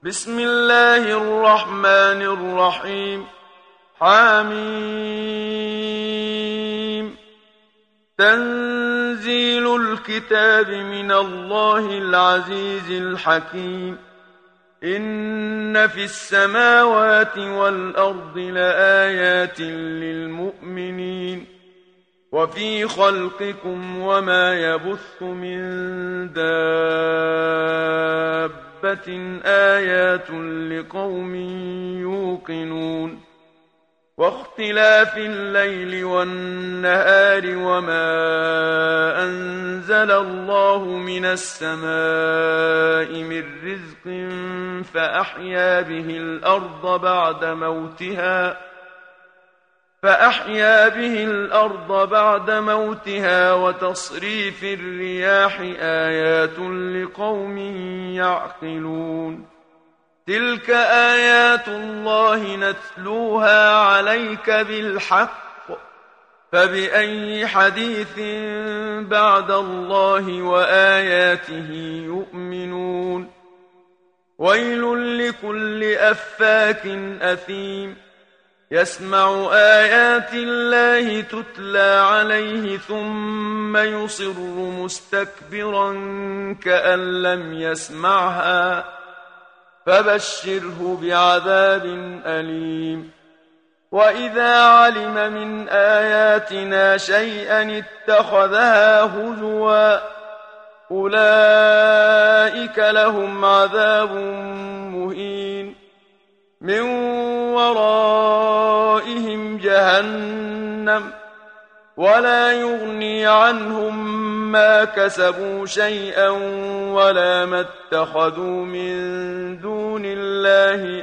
بسم الله الرحمن الرحيم. حميم. تنزيل الكتاب من الله العزيز الحكيم. إن في السماوات والأرض لآيات للمؤمنين وفي خلقكم وما يبث من دابة آيات لقوم يوقنون. واختلاف الليل والنهار وما أنزل الله من السماء من رزق فأحيا به الأرض بعد موتها وتصريف الرياح آيات لقوم يعقلون. تلك آيات الله نتلوها عليك بالحق فبأي حديث بعد الله وآياته يؤمنون. ويل لكل أفاك أثيم يسمع آيات الله تتلى عليه ثم يصر مستكبرا كأن لم يسمعها فبشره بعذاب أليم. وإذا علم من آياتنا شيئا اتخذها هزوا أولئك لهم عذاب مهين من ورائهم جهنم ولا يغني عنهم ما كسبوا شيئا ولا ما اتخذوا من دون الله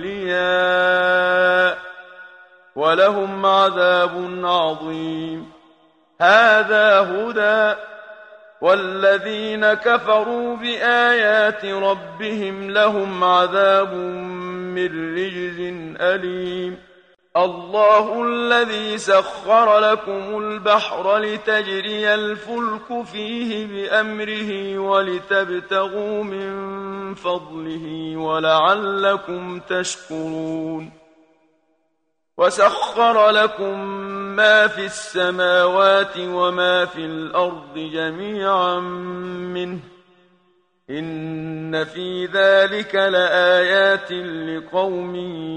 أولياء ولهم عذاب عظيم. هذا هدى والذين كفروا بآيات ربهم لهم عذاب من رجز أليم. الله الذي سخر لكم البحر لتجري الفلك فيه بأمره ولتبتغوا من فضله ولعلكم تشكرون. وسخر لكم ما في السماوات وما في الأرض جميعا منه إن في ذلك لآيات لقوم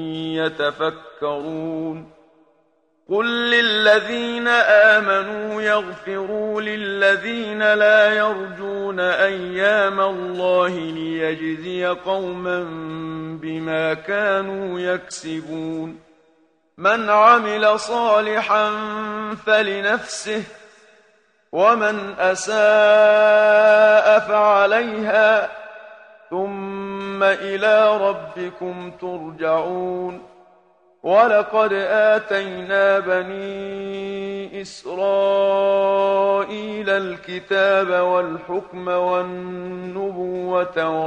يتفكرون. قل للذين آمنوا يغفروا للذين لا يرجون أيام الله ليجزي قوما بما كانوا يكسبون. من عمل صالحا فلنفسه ومن أساء فعليها ثم إلى ربكم ترجعون. ولقد آتينا بني إسرائيل الكتاب والحكم والنبوة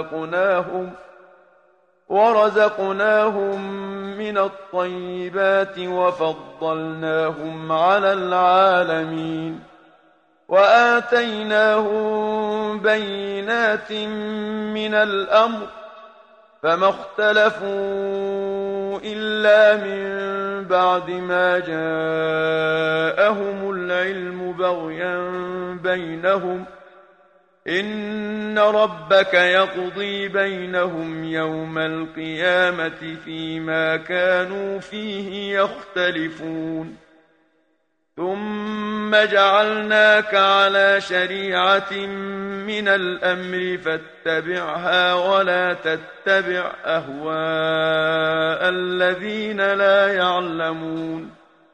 ورزقناهم من الطيبات وفضلناهم على العالمين وآتيناهم بينات من الأمر فما اختلفوا إلا من بعد ما جاءهم العلم بغيا بينهم إن ربك يقضي بينهم يوم القيامة فيما كانوا فيه يختلفون. ثم جعلناك على شريعة من الأمر فاتبعها ولا تتبع أهواء الذين لا يعلمون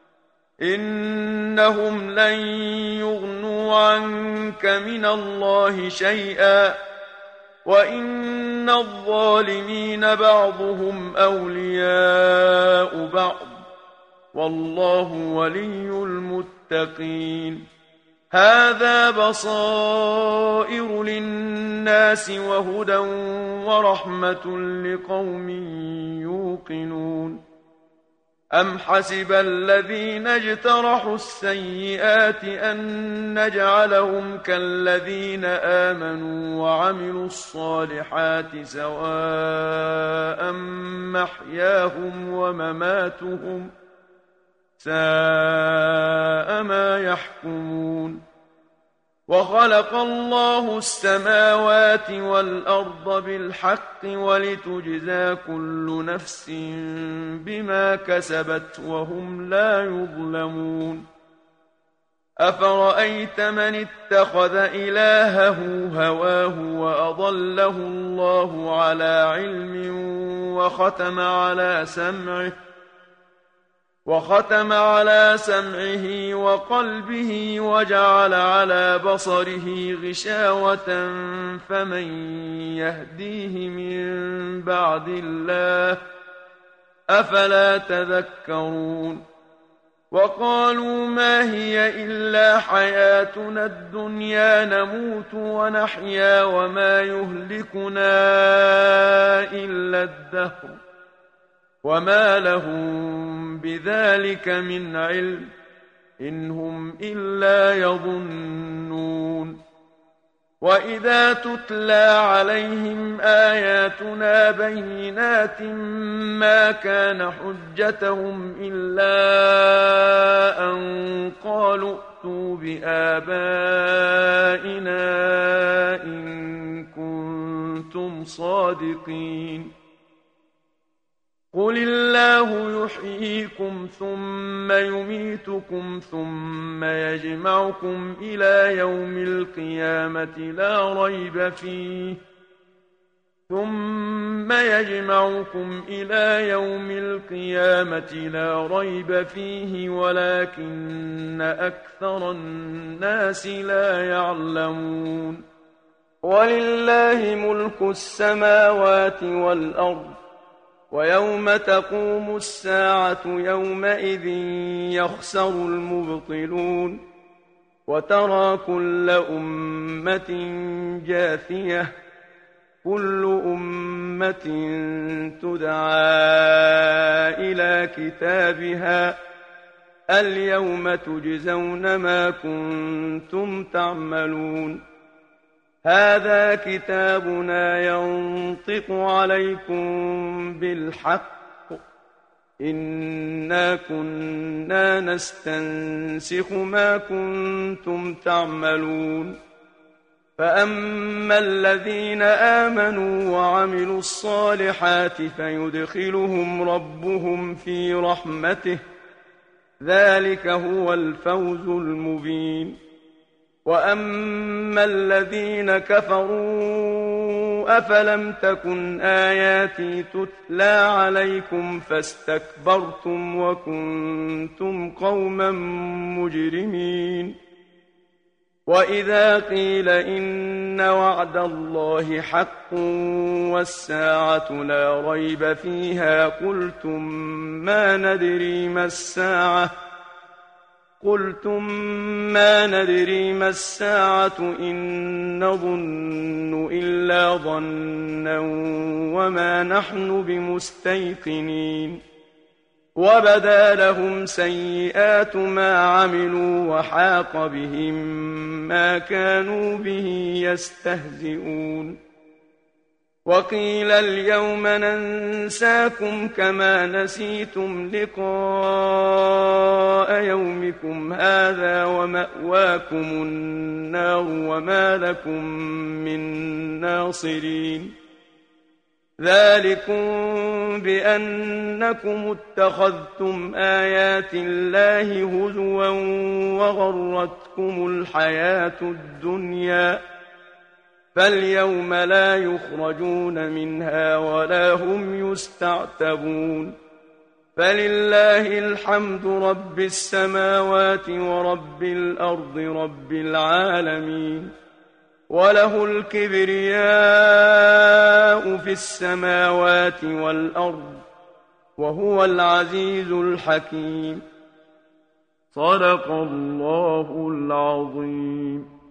إنهم لن يغنوا عنك من الله شيئا وإن الظالمين بعضهم أولياء بعض والله ولي المتقين. هذا بصائر للناس وهدى ورحمة لقوم يوقنون. أم حسب الذين اجترحوا السيئات أن نجعلهم كالذين آمنوا وعملوا الصالحات سواء محياهم ومماتهم ساء ما يحكمون وخلق الله السماوات والأرض بالحق ولتجزى كل نفس بما كسبت وهم لا يظلمون أفرأيت من اتخذ إلهه هواه وأضله الله على علم وختم على سمعه وقلبه وجعل على بصره غشاوة فمن يهديه من بعد الله أفلا تذكرون وقالوا ما هي إلا حياتنا الدنيا نموت ونحيا وما يهلكنا إلا الدهر وما لهم بذلك من علم إن هم إلا يظنون وإذا تتلى عليهم آياتنا بينات ما كان حجتهم إلا أن قالوا ائتوا بآبائنا إن كنتم صادقين قل الله يحييكم ثم يميتكم ثم يجمعكم إلى يوم القيامة لا ريب فيه ولكن أكثر الناس لا يعلمون ولله ملك السماوات والأرض ويوم تقوم الساعة يومئذ يخسر المبطلون وترى كل أمة جاثية كل أمة تدعى إلى كتابها اليوم تجزون ما كنتم تعملون هذا كتابنا ينطق عليكم بالحق إنا كنا نستنسخ ما كنتم تعملون فأما الذين آمنوا وعملوا الصالحات فيدخلهم ربهم في رحمته ذلك هو الفوز المبين وأما الذين كفروا أفلم تكن آياتي تتلى عليكم فاستكبرتم وكنتم قوما مجرمين وإذا قيل إن وعد الله حق والساعة لا ريب فيها قلتم ما ندري ما الساعة إن نظن إلا ظنا وما نحن بمستيقنين وبدا لهم سيئات ما عملوا وحاق بهم ما كانوا به يستهزئون وقيل اليوم ننساكم كما نسيتم لقاء يومكم هذا ومأواكم النار وما لكم من ناصرين ذلكم بأنكم اتخذتم آيات الله هزوا وغرتكم الحياة الدنيا فاليوم لا يخرجون منها ولا هم يستعتبون فلله الحمد رب السماوات ورب الأرض رب العالمين وله الكبرياء في السماوات والأرض وهو العزيز الحكيم صدق الله العظيم.